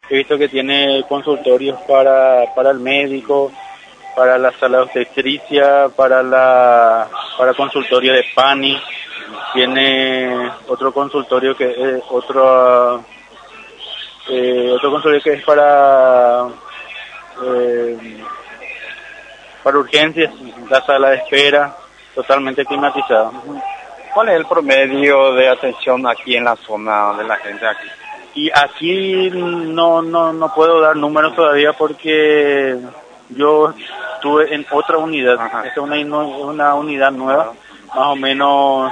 He visto que tiene consultorios para el médico, para la sala de obstetricia, para consultorio de PANI. Tiene otro consultorio que es otro consultorio que es para urgencias, la sala de espera totalmente climatizada. ¿Cuál es el promedio de atención aquí en la zona de la gente aquí? Y aquí no puedo dar números todavía porque yo estuve en otra unidad. Ajá. Esta es una unidad nueva, más o menos.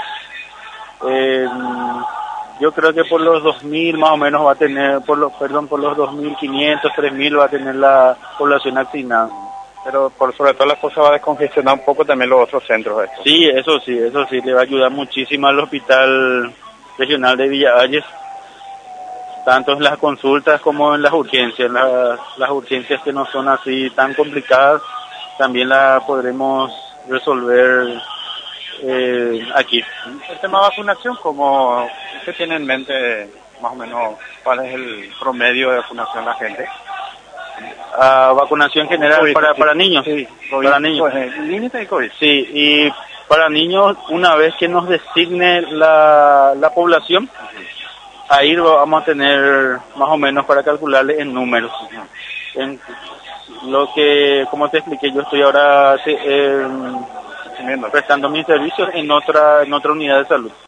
Yo creo que por los 2000 más o menos va a tener, por los 2500, 3000 va a tener la población asignada. Pero por sobre todas las cosas va a descongestionar un poco también los otros centros estos. Sí, eso sí, le va a ayudar muchísimo al Hospital Regional de Villa Valles, tanto en las consultas como en las urgencias. Las urgencias que no son así tan complicadas, también las podremos resolver aquí. El tema de vacunación, ¿cómo usted tiene en mente más o menos cuál es el promedio de vacunación de la gente? Vacunación general COVID, para niños. Sí, COVID, para niños. Límite de COVID. Sí, y para niños, una vez que nos designe la población, ahí vamos a tener más o menos para calcularle en números. En lo que, como te expliqué, yo estoy ahora prestando mis servicios en otra unidad de salud.